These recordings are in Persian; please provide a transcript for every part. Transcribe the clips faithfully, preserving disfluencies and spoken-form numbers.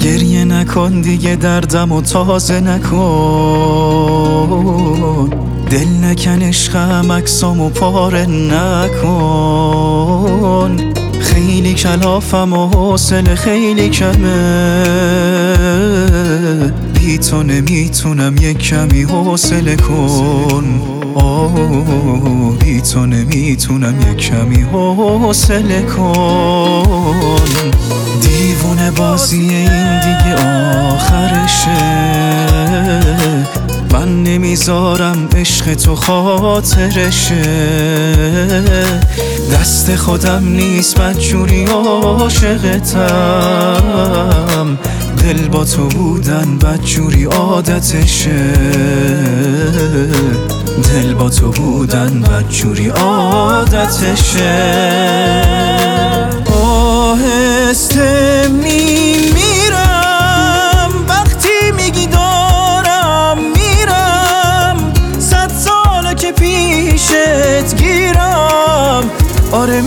گریه نکن دیگه دردم و تازه نکن، دل نکن عشقم عکسامو پاره نکن. خیلی کلافم و حوصله خیلی کمه، بی تو نمیتونم یک کمی حوصله کن. آه بی تو نمیتونم یک کمی حوصله کن. دیوونه بازی این دیگه آخرشه، من نمیذارم عشق تو خاطرشه. دست خودم نیست بدجوری عاشقتم، دل با تو بودن بدجوری عادتشه. دل با تو بودن بدجوری عادتشه. آهسته میمیرم وقتی میگی دارم میرم، صد ساله که پیشت گیرم. آره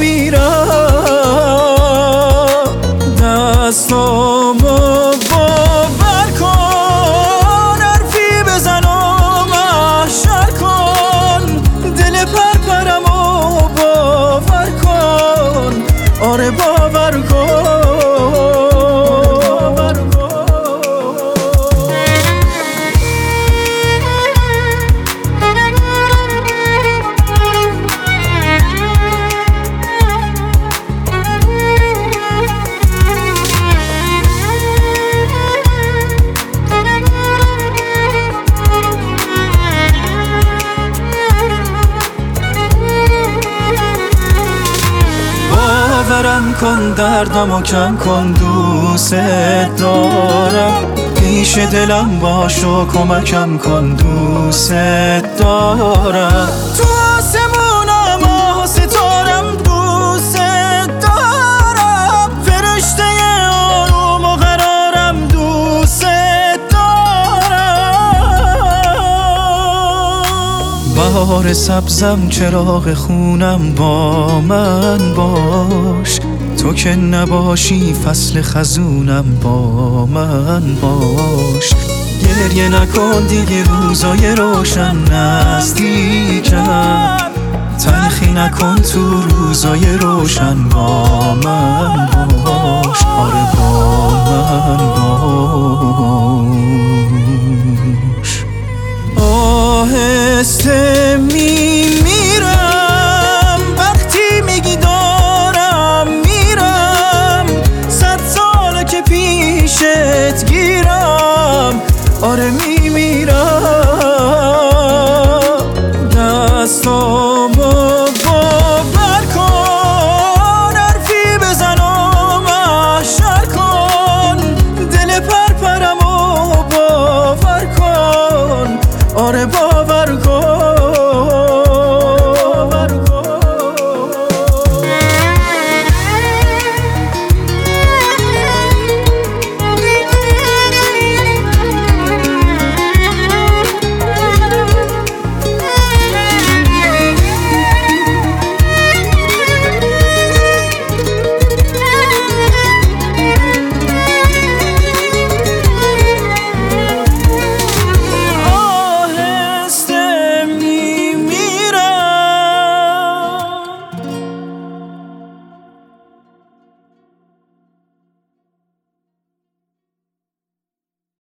میمیرم، دستامو باور کن، حرفی بزن و محشر کن، دل پرپرمو باور کن. آره باور کن. باورم کن دردمو کم کن، دوست دارم، پیش دلم باش و کمکم کن، دوست دارم. تو آسمونم ماه و ستارم، دوست دارم، فرشته آروم و قرارم، دوست دارم. بهار سبزم چراغ خونم، با من باش، تو که نباشی فصل خزونم، با من باش. گریه نکن دیگه روزای روشن نزدیکم، تلخی نکن تو روزای روشن، با من باش. آره با من باش. آهسته میمیرم وقتی میگی دارم میرم، صد ساله که پیشت گیرم. آره می